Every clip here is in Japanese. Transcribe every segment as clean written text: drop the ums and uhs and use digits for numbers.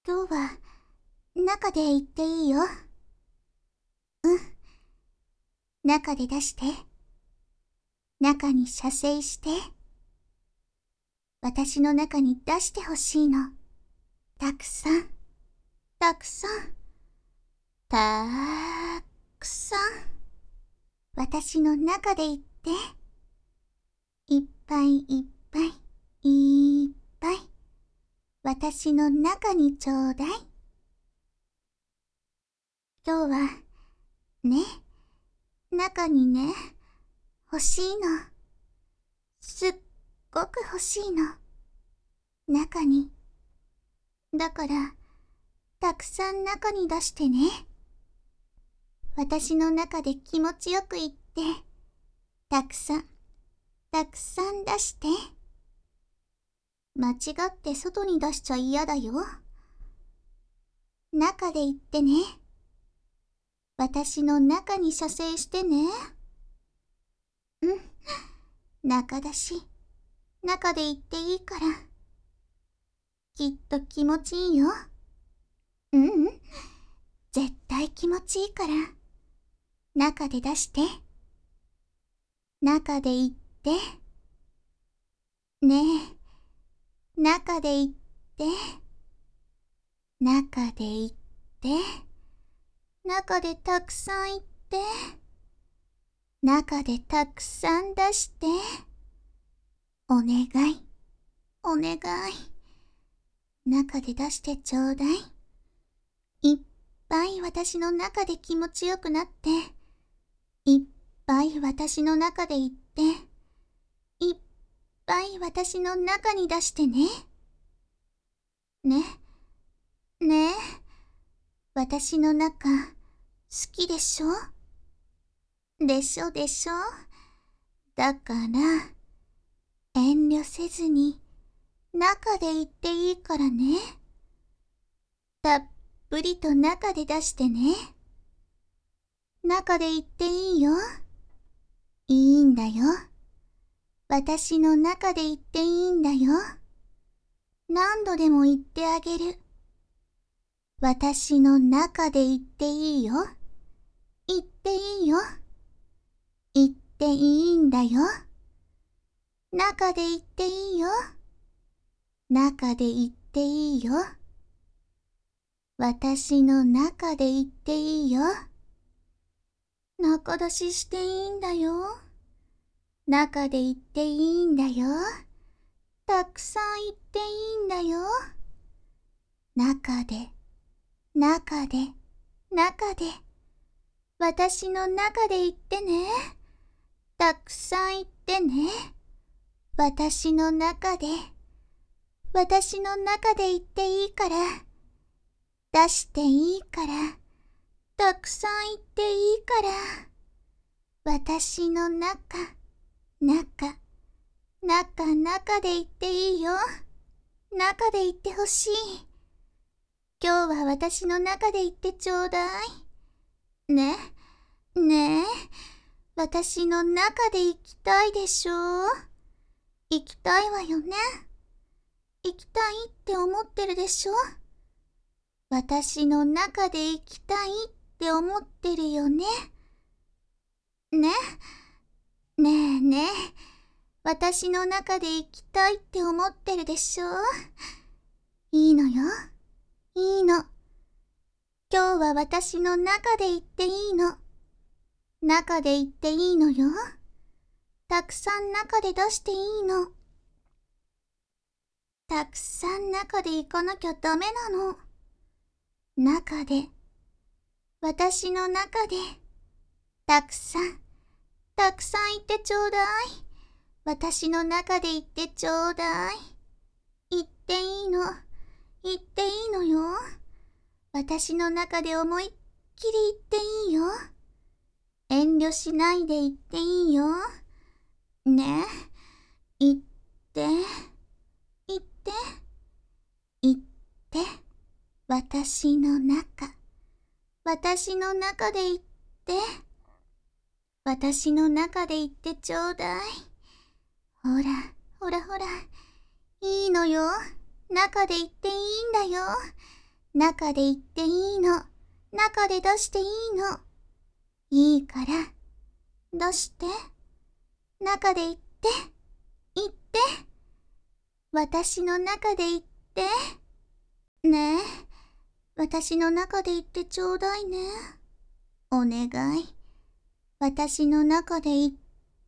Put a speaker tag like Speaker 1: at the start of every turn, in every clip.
Speaker 1: 今日は中で言っていいよ。中で出して。中に射精して。私の中に出してほしいの。たくさん、たくさん、たくさん。私の中で言って。いっぱいいっぱい、いっぱい。私の中にちょうだい。今日は、ね、中にね、欲しいの。すっごく欲しいの。中に。だから、たくさん中に出してね。私の中で気持ちよく言って、たくさん、たくさん出して。間違って外に出しちゃ嫌だよ。中で言ってね。私の中に射精してね。中だし、中で言っていいから。きっと気持ちいいよ。絶対気持ちいいから。中で出して。中で言って。ねえ、中で言って。中で言って。中でたくさん言って。中でたくさん出して。お願い、お願い。中で出してちょうだい。いっぱい私の中で気持ちよくなって。いっぱい私の中で言って。いっぱい私の中に出してね。ねえ、私の中、好きでしょ？でしょでしょ？だから、遠慮せずに、中で言っていいからね。たっぷりと中で出してね。中で言っていいよ。いいんだよ。私の中で言っていいんだよ。何度でも言ってあげる。私の中で言っていいよ。言っていいよ。言っていいんだよ。中で言っていいよ。中で言っていいよ。私の中で言っていいよ。中出ししていいんだよ。中で言っていいんだよ。たくさん言っていいんだよ。中で、中で、中で。私の中で言ってね。たくさん言ってね。私の中で、私の中で言っていいから。出していいから。たくさん言っていいから。私の中で言っていいよ。中で言ってほしい。今日は私の中で言ってちょうだい。ねえ、私の中で行きたいでしょ？行きたいわよね。行きたいって思ってるでしょ？私の中で行きたいって思ってるよね。ねえ、私の中で行きたいって思ってるでしょ？いいのよ、いいの。今日は私の中で行っていいの。中で行っていいのよ。たくさん中で出していいの。たくさん中で行かなきゃダメなの。中で、私の中で、たくさん言ってちょうだい。私の中で言ってちょうだい。言っていいの。言っていいのよ。私の中で思いっきり言っていいよ。遠慮しないで言っていいよ。ねえ、言って、言って、言って、私の中で言って、私の中で言ってちょうだい。ほら、いいのよ。中で言っていいんだよ。 中で言っていいの。中で出していいの。いいから、出して。中で言って、言って。私の中で言って。ねえ、私の中で言ってちょうだいね。お願い。私の中で言って。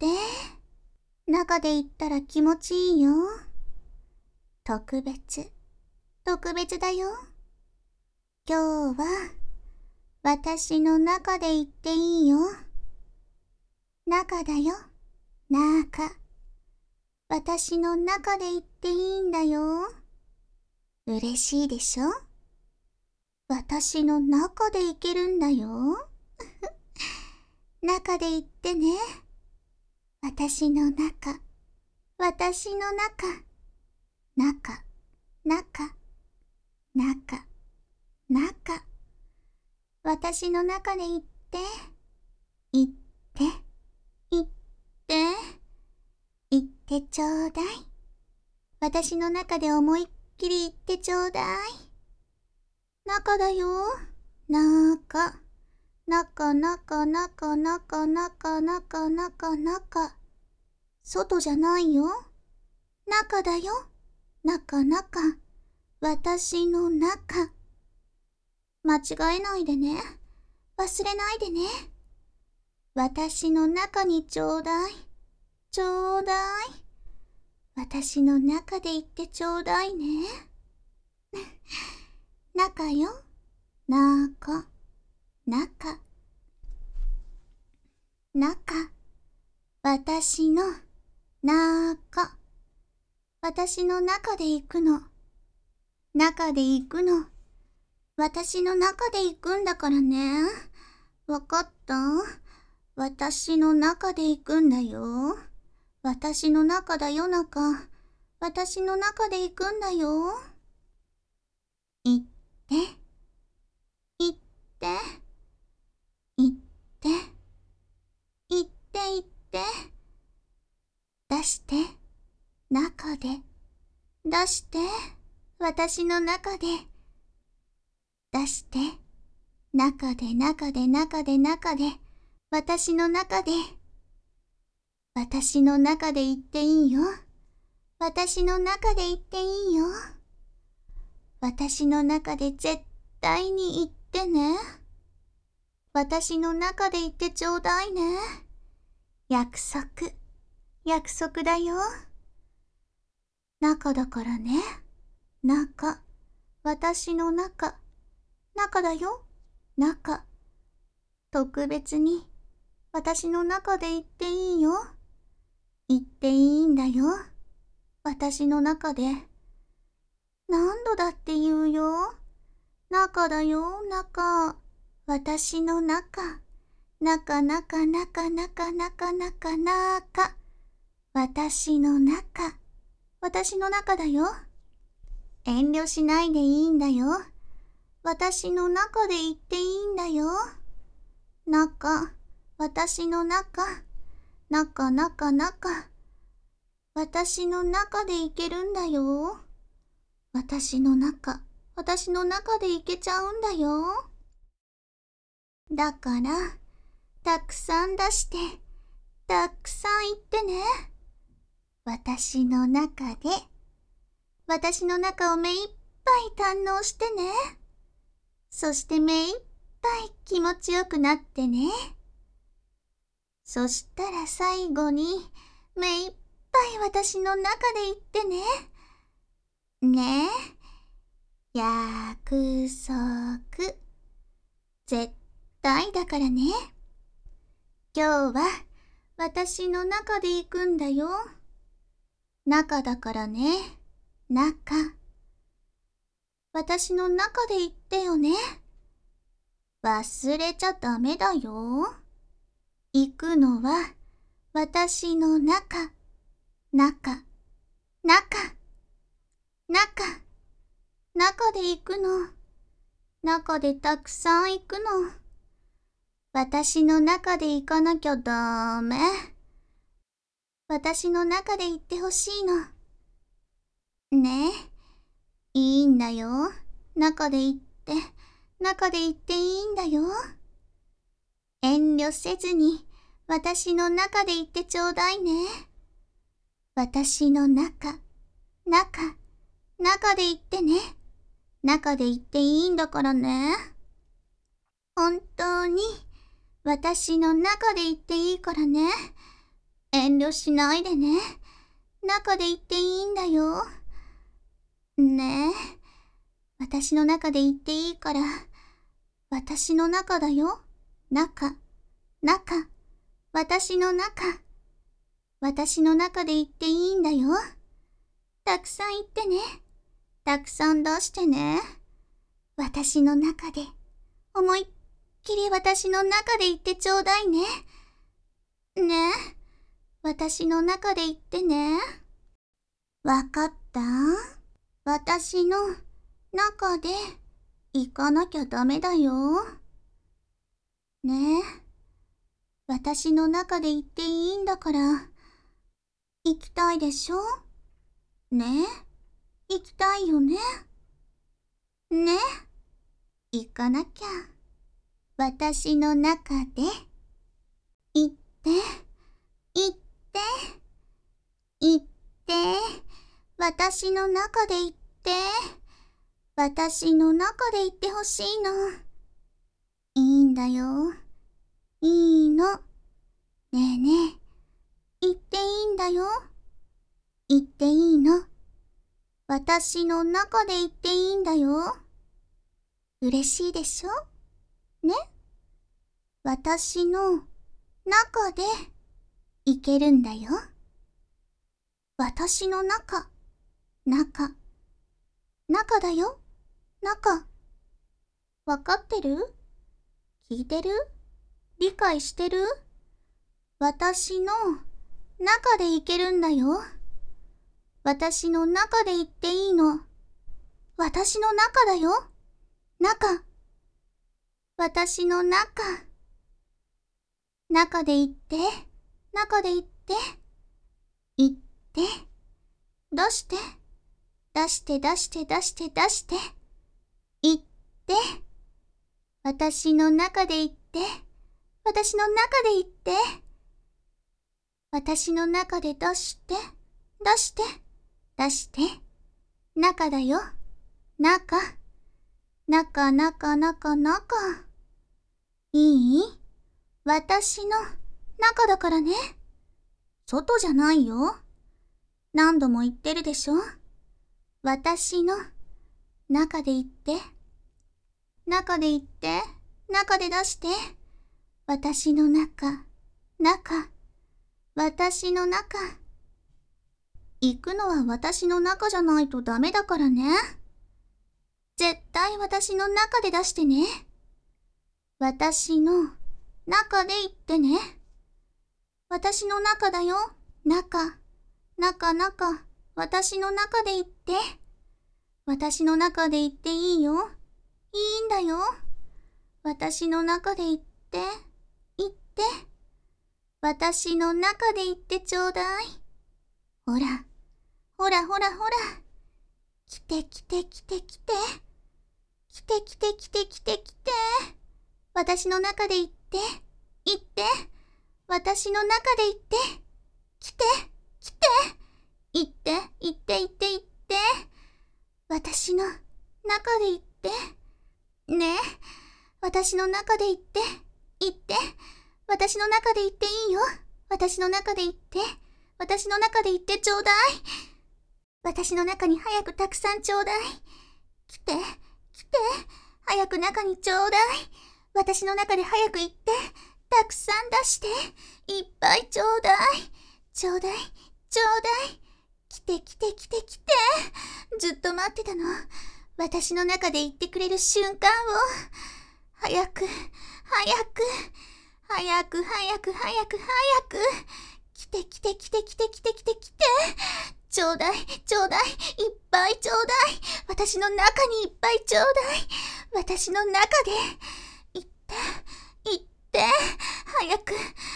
Speaker 1: 中で言ったら気持ちいいよ。特別、特別だよ。今日は、私の中で言っていいよ。中だよ、中。私の中で言っていいんだよ。嬉しいでしょ？私の中でいけるんだよ。中で言ってね。私の中、私の中、中、中、中、中。私の中で言って、言って、言って、言ってちょうだい。私の中で思いっきり言ってちょうだい。中だよ。中。中、中、中、中、中、中、中、中。外じゃないよ。中だよ。中、中。私の中。間違えないでね。忘れないでね。私の中にちょうだい。ちょうだい。私の中で言ってちょうだいね。中よ。中。中。中。私の中。私の中で行くの。中で行くの。私の中で行くんだからね。わかった？私の中で行くんだよ。私の中だよ、中。私の中で行くんだよ。行って、行って、行って、行って、行って、出して、中で、出して、私の中で、出して、中で、中で、中で、中で、私の中で、私の中で言っていいよ。私の中で言っていいよ。私の中で絶対に言ってね。私の中で言ってちょうだいね。約束、約束だよ。中だからね。中、私の中、中だよ。中、特別に私の中で言っていいよ。言っていいんだよ。私の中で。何度だって言うよ。中だよ、中。私の中。中、中、中、中、中、中、中。私の中。私の中だよ。遠慮しないでいいんだよ。私の中で言っていいんだよ。中。私の中。中、中、中。私の中でいけるんだよ。私の中。私の中でいけちゃうんだよ。だから、たくさん出して、たくさん言ってね。私の中で、私の中を目いっぱい堪能してね。そして目いっぱい気持ちよくなってね。そしたら最後に、目いっぱい私の中で言ってね。ねえ。約束。絶対だからね。今日は私の中で行くんだよ。中だからね。中。私の中で言ってよね。忘れちゃダメだよ。行くのは私の中。中。中。中。中で行くの。中でたくさん行くの。私の中で行かなきゃダメ。私の中で行ってほしいの。ねえ、いいんだよ。中で行っって中で言っていいんだよ。遠慮せずに私の中で言ってちょうだいね。私の中で言ってね。中で言っていいんだからね。本当に私の中で言っていいからね。遠慮しないでね。中で言っていいんだよ。ねえ、私の中で言っていいから、私の中だよ。私の中で言っていいんだよ。たくさん言ってね。たくさん出してね。私の中で、思いっきり私の中で言ってちょうだいね。ねえ、私の中で言ってね。わかった？私の中で行かなきゃダメだよ。ねえ、私の中で言っていいんだから、行きたいでしょ？ねえ、行きたいよね。ねえ、行かなきゃ。私の中で、行って、私の中で行って、私の中で行ってほしいの。いいんだよ。いいの。ねえねえ、言っていいんだよ。言っていいの。私の中で言っていいんだよ。嬉しいでしょ？ね？私の中でいけるんだよ。私の中だよ。わかってる？聞いてる？理解してる？私の中でいけるんだよ。私の中で言っていいの。私の中だよ。私の中で言って、言って、出して、言って、私の中で言って、私の中で言って、私の中で出して、中だよ。中。いい？私の中だからね。外じゃないよ。何度も言ってるでしょ。私の中で言って、中で出して、私の中。行くのは私の中じゃないとダメだからね。絶対私の中で出してね。私の中で言ってね。私の中だよ。中。私の中で言って。私の中で言っていいよ。いいんだよ。私の中で言って。私の中で言ってちょうだい。ほら。来て。私の中で言って。私の中で言って。来て。言って。私の中で言って。ねえ、私の中で言って。私の中で言っていいよ。私の中で言って。私の中で言ってちょうだい。私の中に早くたくさんちょうだい。来て。早く中にちょうだい。私の中で早く行って、たくさん出して、いっぱいちょうだい。ちょうだい。来て。ずっと待ってたの。私の中で言ってくれる瞬間を。早く。来て。ちょうだい。いっぱいちょうだい。私の中にいっぱいちょうだい。私の中で、行って。早く。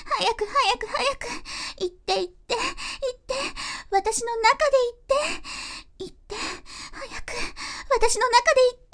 Speaker 1: 行って。私の中で行って。早く。私の中で行って。